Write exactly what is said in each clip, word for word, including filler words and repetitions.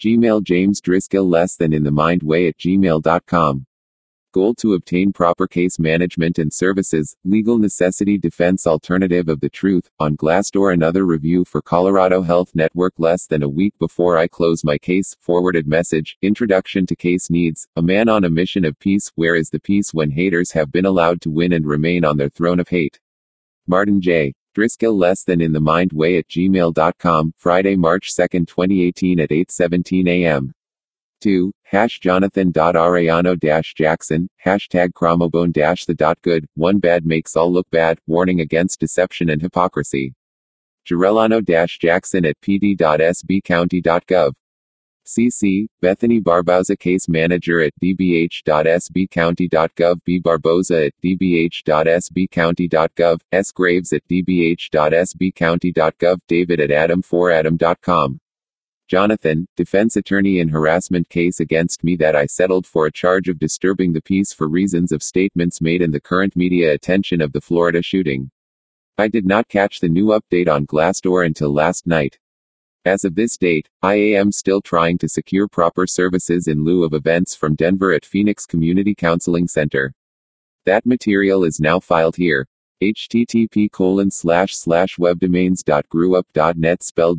Gmail James Driscoll less than in the mind way at gmail dot com. Goal to obtain proper case management and services, legal necessity defense alternative of the truth, on Glassdoor. Another review for Colorado Health Network less than a week before I close my case, forwarded message, introduction to case needs, a man on a mission of peace, where is the peace when haters have been allowed to win and remain on their throne of hate? Martin J. Driscoll less than in the mind way at gmail dot com, Friday, March second, twenty eighteen at eight seventeen a m two. Hash Jonathan dot Arellano dash Jackson, hashtag Chromobone dash the dot good, one bad makes all look bad, warning against deception and hypocrisy. Jarellano dash Jackson at p d dot s b county dot gov. C C, Bethany Barbauza case manager at d b h dot s b county dot gov. B Barboza at d b h dot s b county dot gov. S Graves at d b h dot s b county dot gov. David at adam for adam dot com. Jonathan, defense attorney in harassment case against me that I settled for a charge of disturbing the peace for reasons of statements made in the current media attention of the Florida shooting. I did not catch the new update on Glassdoor until last night. As of this date, I am still trying to secure proper services in lieu of events from Denver at Phoenix Community Counseling Center. That material is now filed here. http colon slash slash webdomains dot gruup dot net spelled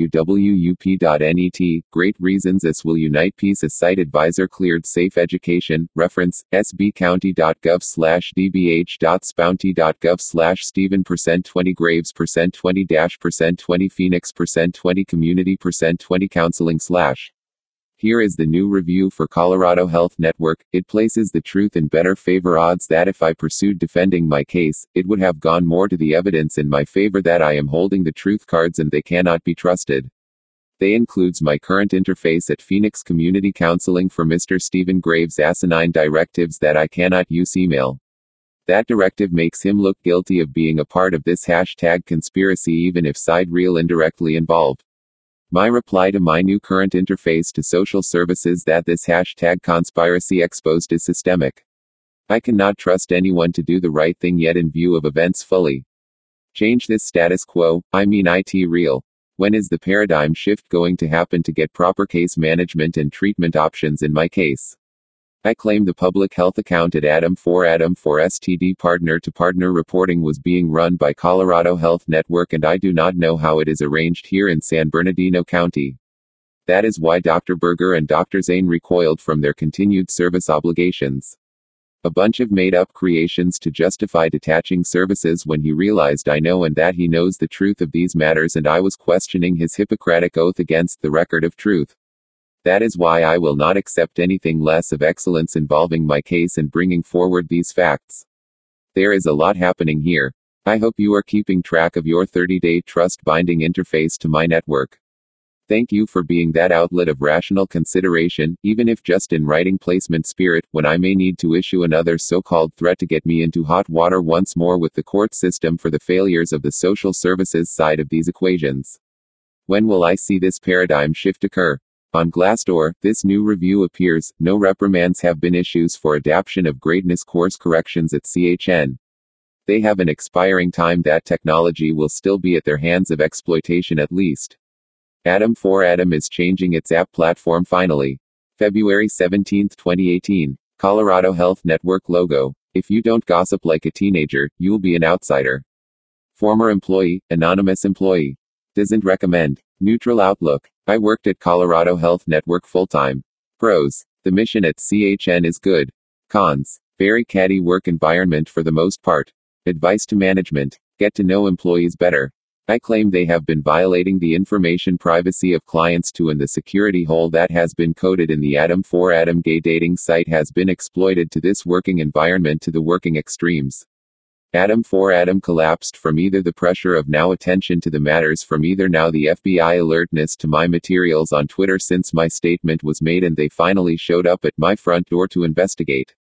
gruwup dot net. Great reasons this will unite peace. A site advisor cleared safe education. Reference s b county dot gov slash d b h dot spounty dot gov slash Stephen percent twenty Graves percent twenty dash percent twenty Phoenix percent twenty community percent twenty counseling slash. Here is the new review for Colorado Health Network. It places the truth in better favor. Odds that if I pursued defending my case, it would have gone more to the evidence in my favor that I am holding the truth cards and they cannot be trusted. They includes my current interface at Phoenix Community Counseling for Mister Stephen Graves' asinine directives that I cannot use email. That directive makes him look guilty of being a part of this hashtag conspiracy even if side real indirectly involved. My reply to my new current interface to social services that this hashtag conspiracy exposed is systemic. I cannot trust anyone to do the right thing yet in view of events fully. Change this status quo, I mean it real. When is the paradigm shift going to happen to get proper case management and treatment options in my case? I claim the public health account at Adam for Adam for S T D partner to partner reporting was being run by Colorado Health Network and I do not know how it is arranged here in San Bernardino County. That is why Doctor Berger and Doctor Zane recoiled from their continued service obligations. A bunch of made-up creations to justify detaching services when he realized I know and that he knows the truth of these matters and I was questioning his Hippocratic oath against the record of truth. That is why I will not accept anything less of excellence involving my case and bringing forward these facts. There is a lot happening here. I hope you are keeping track of your thirty-day trust-binding interface to my network. Thank you for being that outlet of rational consideration, even if just in writing placement spirit, when I may need to issue another so-called threat to get me into hot water once more with the court system for the failures of the social services side of these equations. When will I see this paradigm shift occur? On Glassdoor, this new review appears, no reprimands have been issues for adaption of greatness course corrections at C H N. They have an expiring time. That technology will still be at their hands of exploitation at least. Adam for Adam is changing its app platform finally. February seventeenth, twenty eighteen. Colorado Health Network logo. If you don't gossip like a teenager, you'll be an outsider. Former employee, anonymous employee. Doesn't recommend. Neutral outlook. I worked at Colorado Health Network full-time. Pros. The mission at C H N is good. Cons. Very catty work environment for the most part. Advice to management. Get to know employees better. I claim they have been violating the information privacy of clients too, and the security hole that has been coded in the Adam for Adam gay dating site has been exploited to this working environment to the working extremes. Adam for Adam collapsed from either the pressure of now attention to the matters from either now the F B I alertness to my materials on Twitter since my statement was made and they finally showed up at my front door to investigate.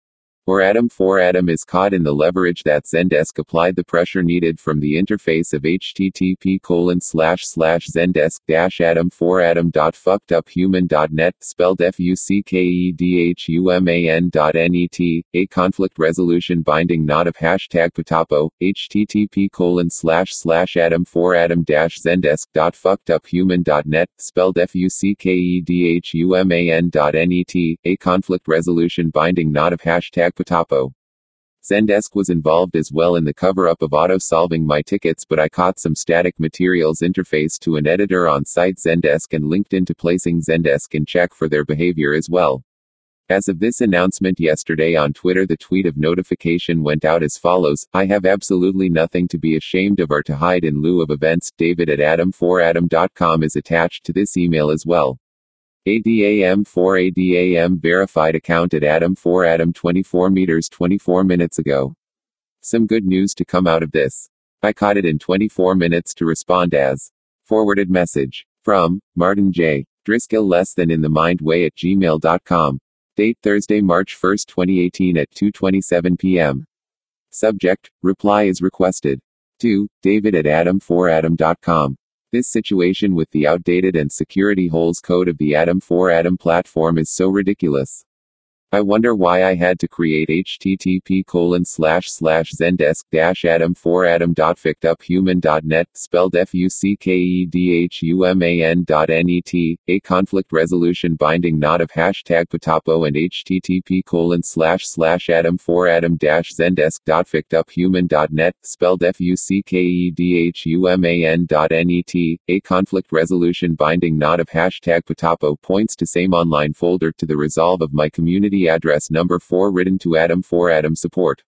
Or Atom four Atom is caught in the leverage that Zendesk applied the pressure needed from the interface of http colon slash slash zendesk dash atom four atom dot fucked up human dot net, spelled F U C K E D H U M A N dot N E T, a conflict resolution binding knot of hashtag Potapo, http colon slash slash atom four atom dash zendesk dot fucked up human dot net, spelled F U C K E D H U M A N dot N E T, a conflict resolution binding knot of hashtag Potapo. Zendesk was involved as well in the cover-up of auto-solving my tickets, but I caught some static materials interface to an editor on site Zendesk and linked into placing Zendesk in check for their behavior as well. As of this announcement yesterday on Twitter, the tweet of notification went out as follows: I have absolutely nothing to be ashamed of or to hide in lieu of events. David at atom four atom dot com is attached to this email as well. A D A M four A D A M verified account at atom four atom twenty-four meters twenty-four minutes ago. Some good news to come out of this. I caught it in twenty-four minutes to respond as forwarded message from Martin J. Driscoll less than in the mind way at gmail dot com. Date Thursday, March first, twenty eighteen at two twenty-seven p m Subject: reply is requested. To David at atom four atom dot com. This situation with the outdated and security holes code of the atom four atom platform is so ridiculous. I wonder why I had to create http colon slash slash zendesk dash atom four atom dot fucked up human dot net, spelled F U C K E D H U M A N dot N E T, a conflict resolution binding knot of hashtag Potapo, and http colon slash slash atom four atom dash zendesk dot fucked up human dot net, spelled F U C K E D H U M A N dot N E T, a conflict resolution binding knot of hashtag Potapo points to same online folder to the resolve of my community address number four written to atom four atom support.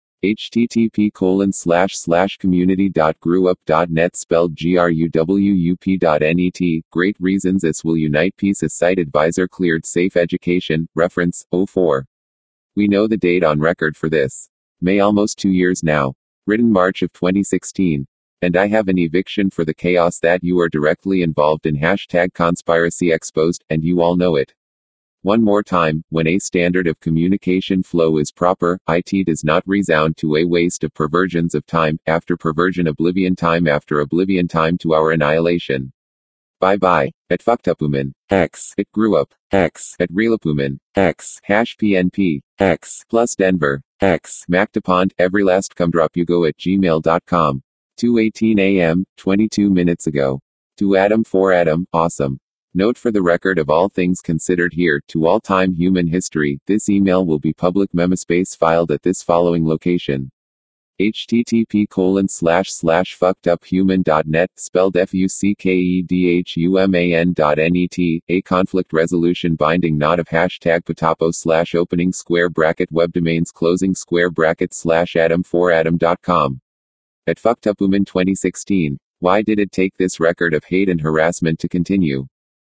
http colon slash slash community dot grewup dot net, spelled G R U W U P dot N E T. Great reasons this will unite peace. A site advisor cleared safe education, reference, oh four. We know the date on record for this. May, almost two years now. Written March of twenty sixteen. And I have an eviction for the chaos that you are directly involved in. Hashtag conspiracy exposed, and you all know it. One more time, when a standard of communication flow is proper, it does not resound to a waste of perversions of time, after perversion oblivion time after oblivion time to our annihilation. Bye bye. At fucktupuman, X. At grewup, X. At realapuman, X. Hash P N P, X. Plus Denver, X. Mactapond, every last cumdrop you go at gmail dot com. two eighteen a m, twenty-two minutes ago. To atom four atom, awesome. Note for the record of all things considered here, to all time human history, this email will be public memospace filed at this following location. http colon slash slash fucked up human dot net, spelled F U C K E D H U M A N dot N E T, a conflict resolution binding knot of hashtag Potapo slash opening square bracket webdomains closing square bracket slash atom four atom dot com. At fucktupuman twenty sixteen. Why did it take this record of hate and harassment to continue?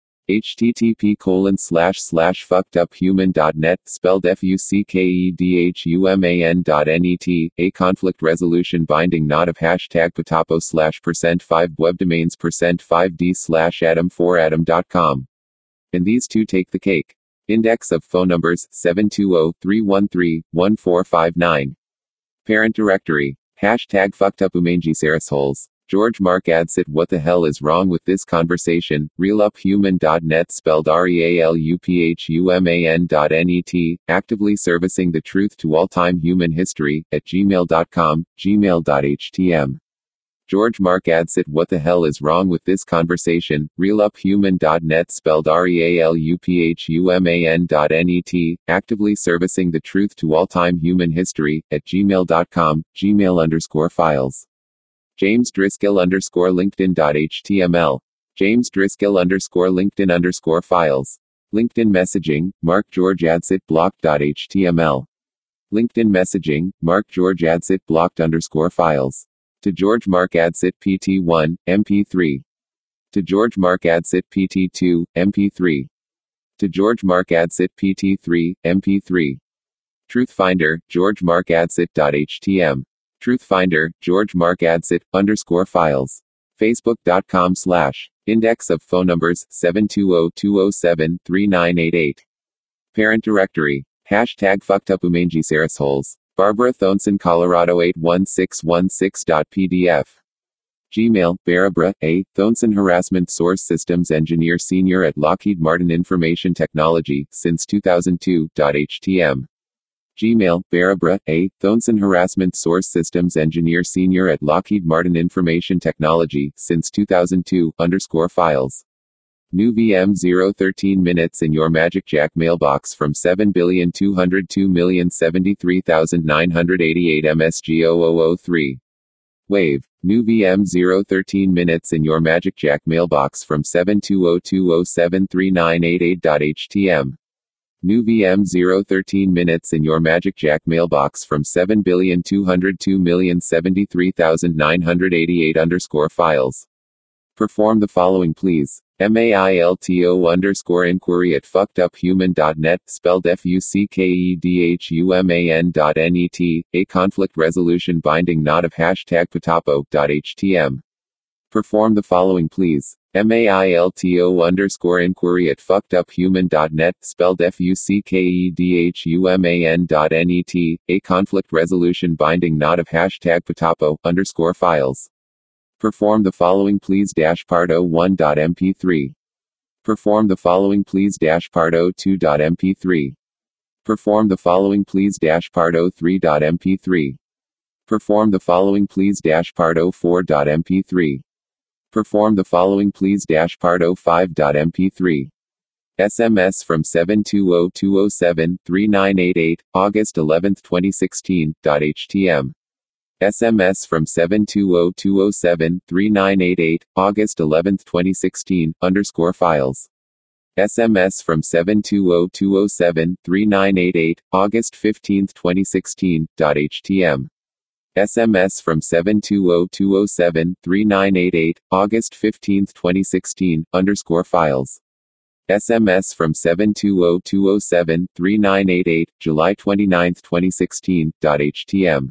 http colon slash slash fucked up human dot net, spelled F U C K E D H U M A N dot N E T, a conflict resolution binding knot of hashtag Potapo slash percent five webdomains percent five d slash atom four atom dot com. And these two take the cake. Index of phone numbers seven two zero, three one three, one four five nine. Parent directory. Hashtag fucktupumangisarasholes. George Mark Adsit. What the hell is wrong with this conversation? realuphuman dot net, spelled R E A L U P H U M A N dot N E T, actively servicing the truth to all-time human history, at gmail dot com, gmail dot H T M. George Mark Adsit. What the hell is wrong with this conversation? realuphuman dot net, spelled R E A L U P H U M A N dot N E T, actively servicing the truth to all-time human history, at gmail dot com, gmail underscore files. James Driscoll underscore LinkedIn dot H T M L. James Driscoll underscore LinkedIn underscore files. LinkedIn messaging, Mark George Adsit blocked dot H T M L. LinkedIn messaging, Mark George Adsit blocked underscore files. To George Mark Adsit P T one, M P three. To George Mark Adsit P T two, M P three. To George Mark Adsit P T three, M P three. Truthfinder, George Mark Adsit dot H T M. Truthfinder, George Mark Adsit, underscore files. Facebook.com slash. Index of phone numbers seven two zero, two zero seven, three nine eight eight. Parent directory. Hashtag fucked up Umangi Sarasholes. Barbara Thonson, Colorado eight one six one six dot P D F. Gmail, Barbara A. Thonson, Harassment Source Systems Engineer Senior at Lockheed Martin Information Technology, since two thousand two. H T M. Gmail, Barbara A. Thonson, Harassment Source Systems Engineer Senior at Lockheed Martin Information Technology, since two thousand two, underscore files. New V M zero thirteen minutes in your Magic Jack mailbox from seven billion two hundred two million seventy-three thousand nine hundred eighty-eight M S G zero zero zero three. Wave. New V M zero thirteen minutes in your Magic Jack mailbox from seven two zero two zero seven three nine eight eight. H T M. New V M zero thirteen minutes in your Magic Jack mailbox from seven billion two hundred two million seventy-three thousand nine hundred eighty-eight underscore files. Perform the following please. mailto underscore inquiry at fuckeduphuman dot net, spelled F U C K E D H U M A N dot N E T, a conflict resolution binding not of hashtag patapo dot H T M. Perform the following please. mailto underscore inquiry at fuckeduphuman dot net, spelled F U C K E D H U M A N dot N E T, a conflict resolution binding not of hashtag patapo underscore files. Perform the following please dash part zero one dot M P three. Perform the following please dash part zero two dot M P three. Perform the following please dash part zero three dot M P three. Perform the following please dash part zero four dot M P three. Perform the following please dash part zero five dot M P three. S M S from seven two zero two zero seven three nine eight eight, August eleventh twenty sixteen. H T M. S M S from seven two zero two zero seven three nine eight eight, August eleventh twenty sixteen, underscore files. S M S from seven two zero two zero seven three nine eight eight, August fifteenth twenty sixteen. H T M. S M S from seven two zero two zero seven three nine eight eight, August fifteenth twenty sixteen, underscore files. S M S from seven two zero two zero seven three nine eight eight, July twenty-ninth twenty sixteen. H T M.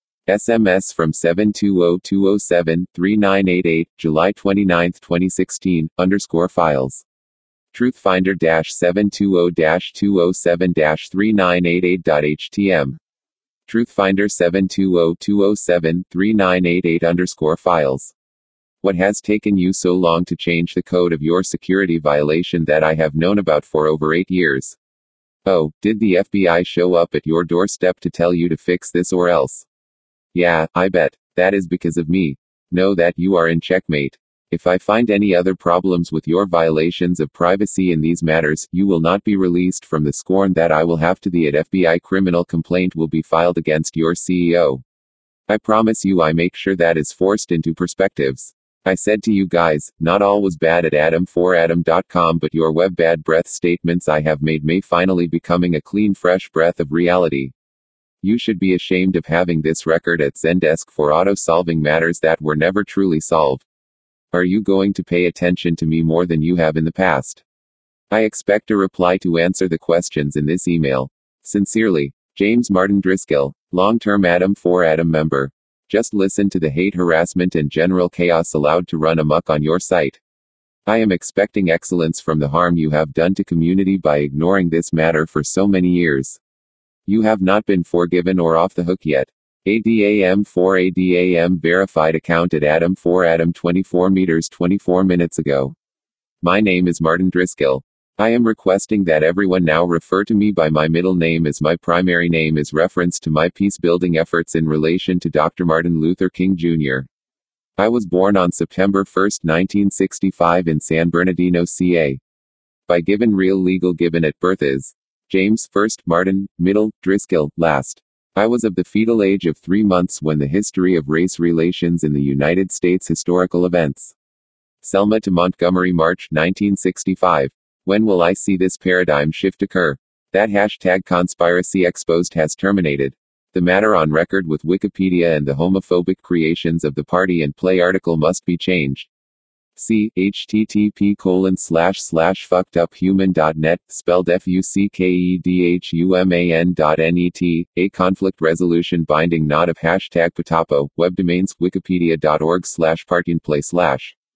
S M S from seven two zero two zero seven three nine eight eight, July twenty-ninth twenty sixteen, underscore files. Truthfinder seven two zero two zero seven three nine eight eight. H T M. Truthfinder seven two zero two zero seven three nine eight eight underscore files. What has taken you so long to change the code of your security violation that I have known about for over eight years? Oh, did the F B I show up at your doorstep to tell you to fix this or else? Yeah, I bet. That is because of me. Know that you are in checkmate. If I find any other problems with your violations of privacy in these matters, you will not be released from the scorn that I will have to thee at F B I. Criminal complaint will be filed against your C E O. I promise you I make sure that is forced into perspectives. I said to you guys, not all was bad at adam four adam dot com, but your web bad breath statements I have made may finally becoming a clean fresh breath of reality. You should be ashamed of having this record at Zendesk for auto-solving matters that were never truly solved. Are you going to pay attention to me more than you have in the past? I expect a reply to answer the questions in this email. Sincerely, James Martin Driscoll, long-term Adam four Adam member. Just listen to the hate, harassment and general chaos allowed to run amok on your site. I am expecting excellence from the harm you have done to community by ignoring this matter for so many years. You have not been forgiven or off the hook yet. A D A M four A D A M verified account at Adam four Adam twenty-four meters twenty-four minutes ago. My name is Martin Driscoll. I am requesting that everyone now refer to me by my middle name as my primary name is reference to my peace-building efforts in relation to Doctor Martin Luther King Junior I was born on September first nineteen sixty-five in San Bernardino, C A. By given real legal given at birth is James first, Martin, middle, Driscoll, last. I was of the fetal age of three months when the history of race relations in the United States historical events. Selma to Montgomery, March nineteen sixty-five. When will I see this paradigm shift occur? That hashtag conspiracy exposed has terminated. The matter on record with Wikipedia and the homophobic creations of the party and play article must be changed. See http colon slash slash fuckeduphuman dot net, spelled F U C K E D H U M A N dot N E T, a conflict resolution binding not of hashtag patapo, web domains, wikipedia dot org slash partinplay slash.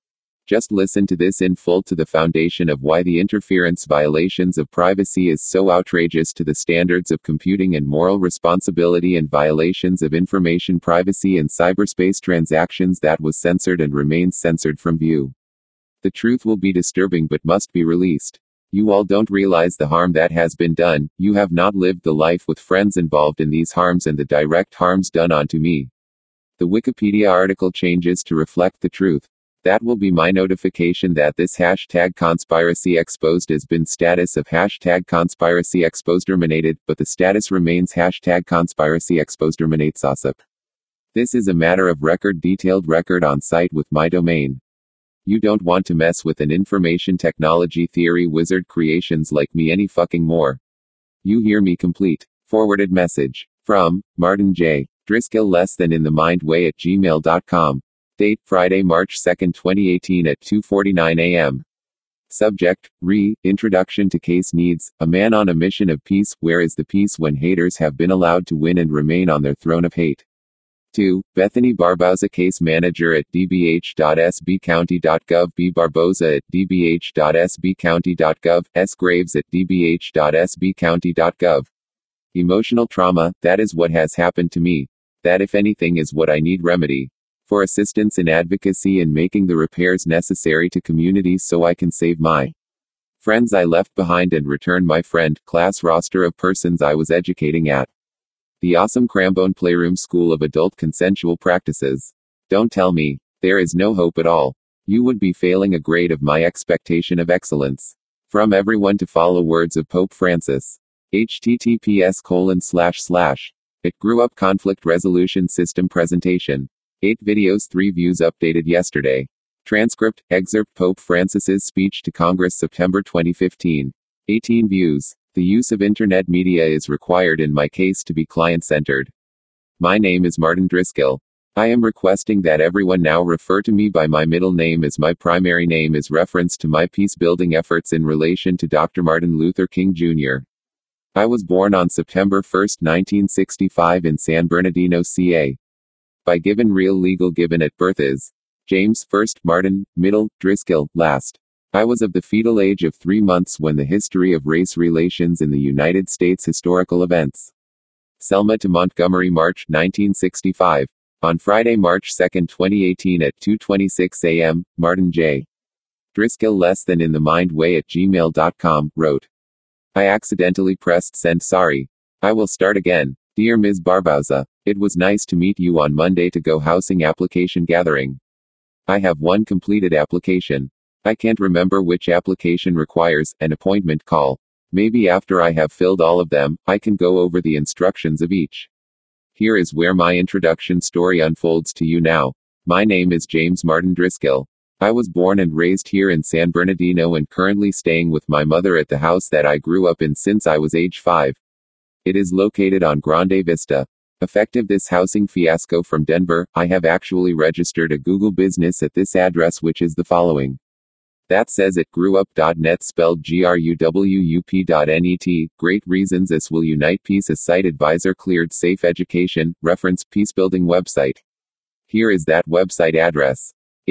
Just listen to this in full to the foundation of why the interference violations of privacy is so outrageous to the standards of computing and moral responsibility and violations of information privacy in cyberspace transactions that was censored and remains censored from view. The truth will be disturbing but must be released. You all don't realize the harm that has been done. You have not lived the life with friends involved in these harms and the direct harms done onto me. The Wikipedia article changes to reflect the truth. That will be my notification that this hashtag conspiracy exposed has been status of hashtag conspiracy exposed terminated, but the status remains hashtag conspiracy exposed terminates O S I P. This is a matter of record, detailed record on site with my domain. You don't want to mess with an information technology theory wizard creations like me any fucking more. You hear me? Complete. Forwarded message. From Martin J. Driscoll less than in the mind way at gmail dot com. Date, Friday, March second, twenty eighteen at two forty-nine a m Subject, Re, Introduction to Case Needs, a man on a mission of peace. Where is the peace when haters have been allowed to win and remain on their throne of hate? two. Bethany Barboza, Case Manager at d b h dot s b county dot gov. B. Barboza at d b h dot s b county dot gov. S. Graves at d b h dot s b county dot gov. Emotional trauma, that is what has happened to me. That, if anything, is what I need remedy. For assistance in advocacy and making the repairs necessary to communities so I can save my friends I left behind and return my friend, class roster of persons I was educating at the awesome Crambone Playroom School of Adult Consensual Practices. Don't tell me there is no hope at all. You would be failing a grade of my expectation of excellence. From everyone to follow words of Pope Francis. https colon slash slash. It grew up conflict resolution system presentation. eight videos, three views updated yesterday. Transcript, excerpt Pope Francis's speech to Congress September twenty fifteen. eighteen views. The use of internet media is required in my case to be client-centered. My name is Martin Driscoll. I am requesting that everyone now refer to me by my middle name as my primary name is reference to my peace-building efforts in relation to Doctor Martin Luther King Junior I was born on September first, nineteen sixty-five in San Bernardino, C A. By given real legal given at birth is James first, Martin, middle, Driscoll, last. I was of the fetal age of three months when the history of race relations in the United States historical events. Selma to Montgomery, March nineteen sixty-five. On Friday, March second, twenty eighteen at two twenty-six a m, Martin J. Driscoll less than in the mind way at gmail dot com, wrote. I accidentally pressed send, sorry. I will start again. Dear Miz Barboza, it was nice to meet you on Monday to go housing application gathering. I have one completed application. I can't remember which application requires an appointment call. Maybe after I have filled all of them, I can go over the instructions of each. Here is where my introduction story unfolds to you now. My name is James Martin Driscoll. I was born and raised here in San Bernardino and currently staying with my mother at the house that I grew up in since I was age five. It is located on Grande Vista. Effective this housing fiasco from Denver, I have actually registered a Google business at this address, which is the following. That says it grew up dot net spelled G R U W U P dot net. Great reasons this will unite peace as site advisor cleared safe education, reference peacebuilding website. Here is that website address.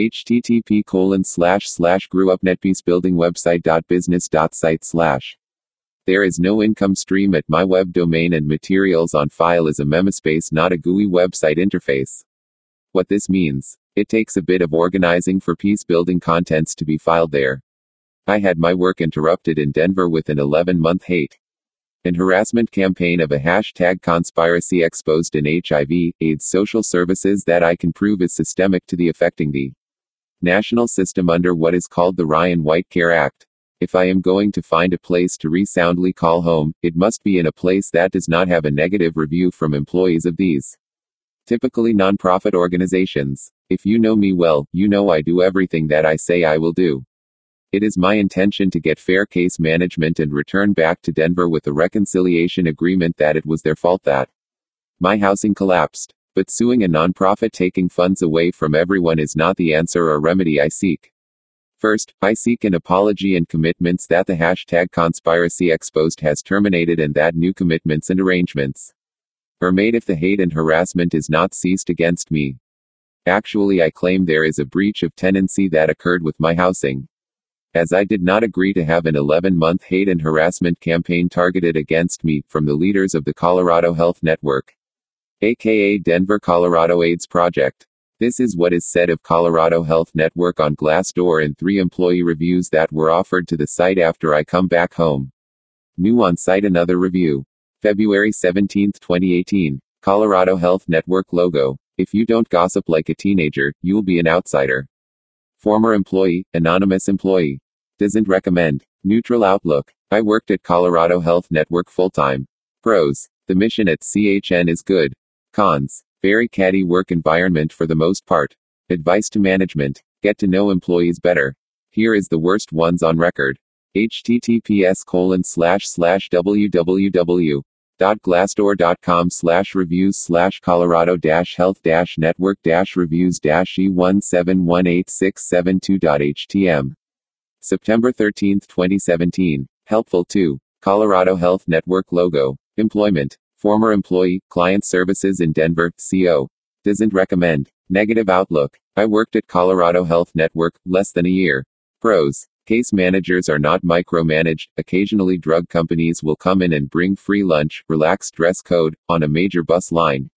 http colon slash slash grew up net peacebuilding website dot business dot site slash. There is no income stream at my web domain and materials on file is a memospace, not a G U I website interface. What this means. It takes a bit of organizing for peace-building contents to be filed there. I had my work interrupted in Denver with an eleven-month hate and harassment campaign of a hashtag conspiracy exposed in H I V, AIDS social services that I can prove is systemic to the affecting the national system under what is called the Ryan White Care Act. If I am going to find a place to resoundly call home, it must be in a place that does not have a negative review from employees of these typically nonprofit organizations. If you know me well, you know I do everything that I say I will do. It is my intention to get fair case management and return back to Denver with a reconciliation agreement that it was their fault that my housing collapsed. But suing a nonprofit taking funds away from everyone is not the answer or remedy I seek. First, I seek an apology and commitments that the hashtag conspiracy exposed has terminated and that new commitments and arrangements are made if the hate and harassment is not ceased against me. Actually, I claim there is a breach of tenancy that occurred with my housing, as I did not agree to have an eleven-month hate and harassment campaign targeted against me from the leaders of the Colorado Health Network, aka Denver, Colorado AIDS Project. This is what is said of Colorado Health Network on Glassdoor in three employee reviews that were offered to the site after I come back home. New on site, another review. February seventeenth, twenty eighteen. Colorado Health Network logo. If you don't gossip like a teenager, you'll be an outsider. Former employee, anonymous employee. Doesn't recommend. Neutral outlook. I worked at Colorado Health Network full-time. Pros. The mission at C H N is good. Cons. Very catty work environment for the most part. Advice to management. Get to know employees better. Here is the worst ones on record. https colon slash slash www. glassdoor.com slash reviews slash Colorado dash health dash network dash reviews dash E one seven one eight six seven two dot H T M. September thirteenth, twenty seventeen. Helpful too. Colorado Health Network logo. Employment. Former employee, client services in Denver, C O. Doesn't recommend. Negative outlook. I worked at Colorado Health Network, less than a year. Pros. Case managers are not micromanaged. Occasionally drug companies will come in and bring free lunch, relaxed dress code, on a major bus line.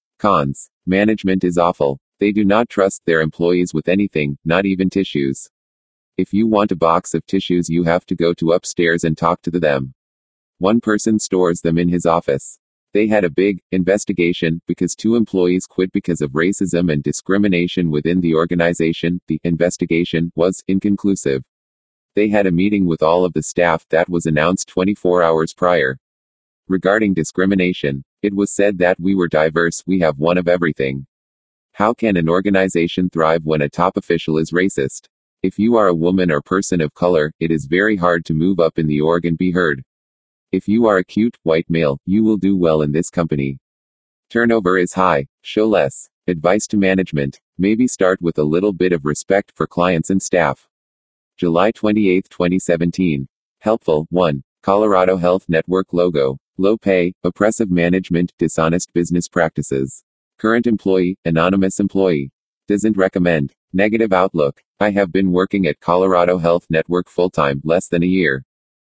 Cons. Management is awful. They do not trust their employees with anything, not even tissues. If you want a box of tissues, you have to go to upstairs and talk to them. One person stores them in his office. They had a big investigation because two employees quit because of racism and discrimination within the organization. The investigation was inconclusive. They had a meeting with all of the staff that was announced twenty-four hours prior. Regarding discrimination, it was said that we were diverse, we have one of everything. How can an organization thrive when a top official is racist? If you are a woman or person of color, it is very hard to move up in the org and be heard. If you are a cute, white male, you will do well in this company. Turnover is high. Show less. Advice to management. Maybe start with a little bit of respect for clients and staff. July twenty-eighth, twenty seventeen. Helpful. one. Colorado Health Network logo. Low pay, oppressive management, dishonest business practices. Current employee, anonymous employee. Doesn't recommend. Negative outlook. I have been working at Colorado Health Network full-time, less than a year.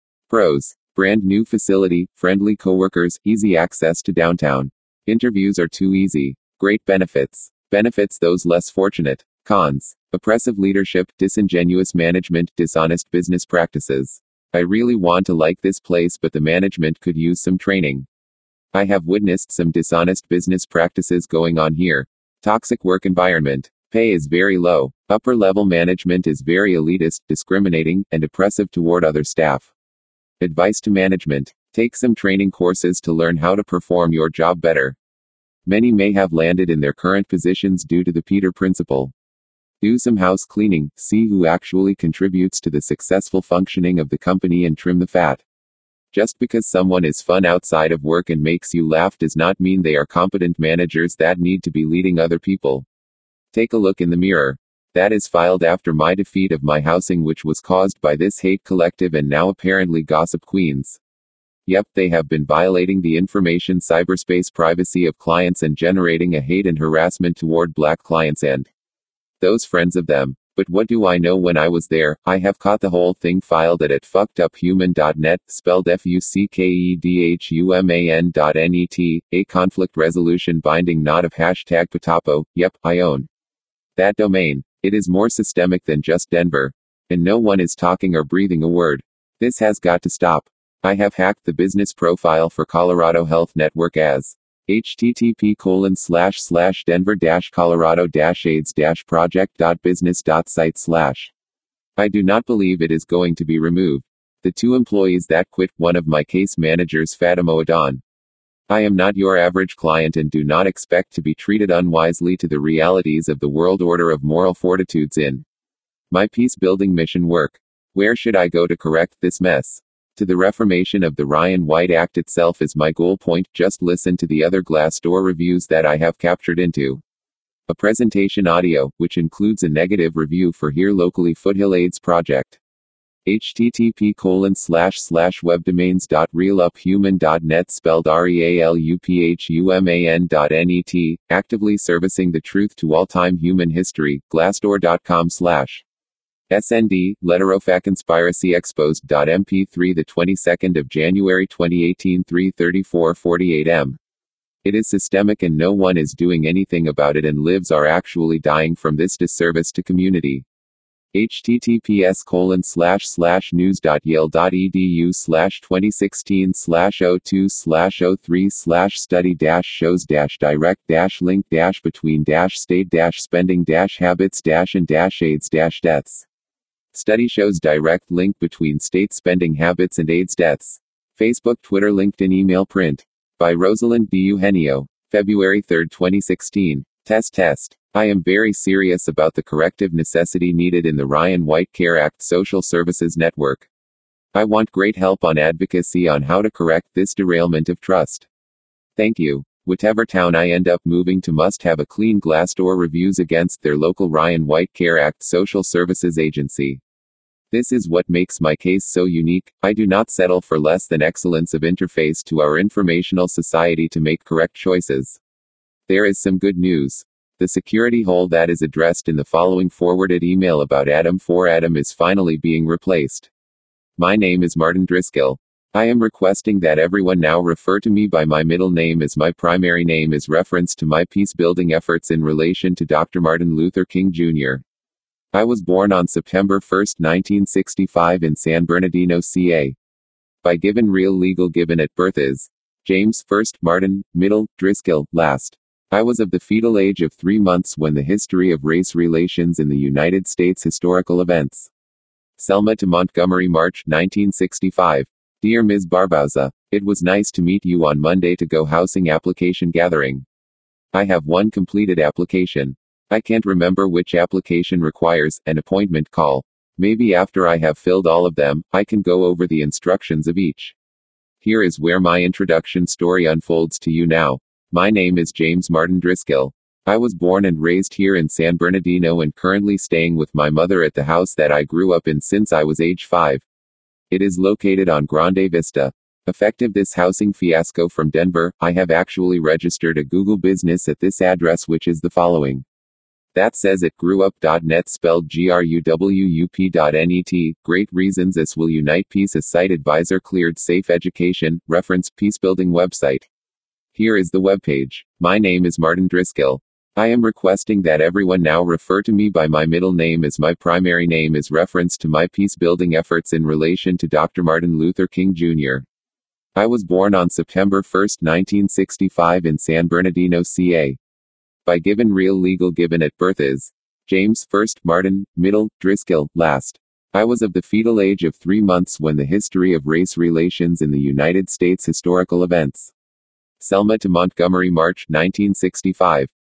Pros. Brand new facility, friendly coworkers, easy access to downtown. Interviews are too easy. Great benefits. Benefits those less fortunate. Cons. Oppressive leadership, disingenuous management, dishonest business practices. I really want to like this place, but the management could use some training. I have witnessed some dishonest business practices going on here. Toxic work environment. Pay is very low. Upper level management is very elitist, discriminating, and oppressive toward other staff. Advice to management. Take some training courses to learn how to perform your job better. Many may have landed in their current positions due to the Peter Principle. Do some house cleaning, see who actually contributes to the successful functioning of the company and trim the fat. Just because someone is fun outside of work and makes you laugh does not mean they are competent managers that need to be leading other people. Take a look in the mirror. That is filed after my defeat of my housing, which was caused by this hate collective and now apparently gossip queens. Yep, they have been violating the information cyberspace privacy of clients and generating a hate and harassment toward black clients and those friends of them. But what do I know? When I was there, I have caught the whole thing filed at at fuckeduphuman dot net, spelled F U C K E D H U M A N dot N E T, a conflict resolution binding not of hashtag Patapo. Yep, I own that domain. It is more systemic than just Denver. And no one is talking or breathing a word. This has got to stop. I have hacked the business profile for Colorado Health Network as http colon slash slash denver dash colorado dash aids dash project dot business dot site slash. I do not believe it is going to be removed. The two employees that quit, one of my case managers, Fatima Adon. I am not your average client and do not expect to be treated unwisely to the realities of the world order of moral fortitudes in my peace-building mission work. Where should I go to correct this mess? To the reformation of the Ryan White Act itself is my goal point. Just listen to the other Glassdoor reviews that I have captured into a presentation audio, which includes a negative review for here locally Foothill AIDS Project. http colon slash slash webdomains dot realuphuman dot net spelled R-E-A-L-U-P-H-U-M-A-N dot N-E-T, actively servicing the truth to all-time human history, glassdoor dot com slash S N D, Letterofac Conspiracy Exposed. M P three the twenty-second of January twenty eighteen three thirty-four forty-eight M. It is systemic and no one is doing anything about it and lives are actually dying from this disservice to community. https colon slash slash news dot yale dot edu slash twenty sixteen slash oh two slash oh three slash study dash shows dash direct dash link dash between dash state dash spending dash habits dash and dash AIDS dash deaths. Study shows direct link between state spending habits and AIDS deaths. Facebook, Twitter, LinkedIn, email, print. By Rosalind B. Eugenio. February third twenty sixteen. Test test. I am very serious about the corrective necessity needed in the Ryan White Care Act Social Services Network. I want great help on advocacy on how to correct this derailment of trust. Thank you. Whatever town I end up moving to must have a clean Glassdoor reviews against their local Ryan White Care Act Social Services Agency. This is what makes my case so unique. I do not settle for less than excellence of interface to our informational society to make correct choices. There is some good news. The security hole that is addressed in the following forwarded email about Adam for Adam is finally being replaced. My name is Martin Driscoll. I am requesting that everyone now refer to me by my middle name as my primary name as reference to my peace-building efforts in relation to Doctor Martin Luther King Junior I was born on September first nineteen sixty-five in San Bernardino, C A. By given real legal given at birth is James first, Martin, middle, Driscoll, last. I was of the fetal age of three months when the history of race relations in the United States historical events. Selma to Montgomery, March nineteen sixty-five. Dear Miz Barbauza, it was nice to meet you on Monday to go housing application gathering. I have one completed application. I can't remember which application requires an appointment call. Maybe after I have filled all of them, I can go over the instructions of each. Here is where my introduction story unfolds to you now. My name is James Martin Driscoll. I was born and raised here in San Bernardino and currently staying with my mother at the house that I grew up in since I was age five. It is located on Grande Vista. Effective this housing fiasco from Denver, I have actually registered a Google business at this address, which is the following. That says it grew up dot net spelled G R U W U P dot N E T. Great reasons this will unite peace. A site advisor cleared safe education, reference peacebuilding website. Here is the webpage. My name is Martin Driscoll. I am requesting that everyone now refer to me by my middle name as my primary name as reference to my peace-building efforts in relation to Doctor Martin Luther King Junior I was born on September first nineteen sixty-five in San Bernardino, C A. By given real legal given at birth is James first, Martin, middle, Driscoll, last. I was of the fetal age of three months when the history of race relations in the United States historical events. Selma to Montgomery, March nineteen sixty-five.